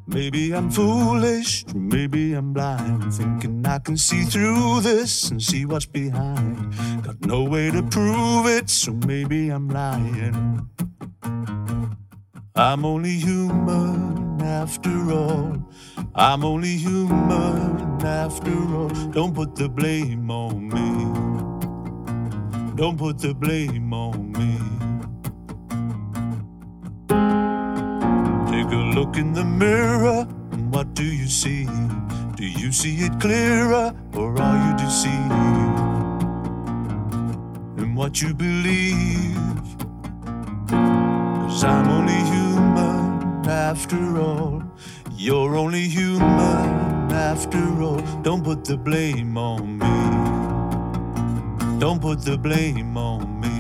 Maybe I'm foolish, maybe I'm blind, thinking I can see through this and see what's behind. Got no way to prove it, so maybe I'm lying. I'm only human after all. I'm only human after all. Don't put the blame on me. Don't put the blame on me. Take a look in the mirror, and what do you see? Do you see it clearer, or are you deceived in what you believe? 'Cause I'm only human after all. You're only human after all. Don't put the blame on me. Don't put the blame on me.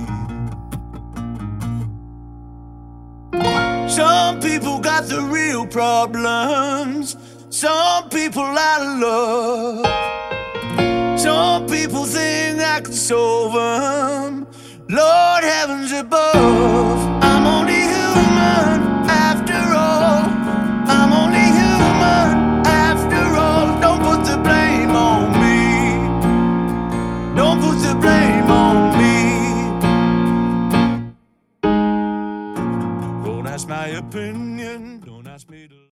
Some people got the real problems. Some people out of love. Some people think I can solve them. Lord heavens above. I'm only human after all. I'm only human after all. Don't put the blame on me. Don't put the blame on me. Don't ask my opinion. Don't ask me to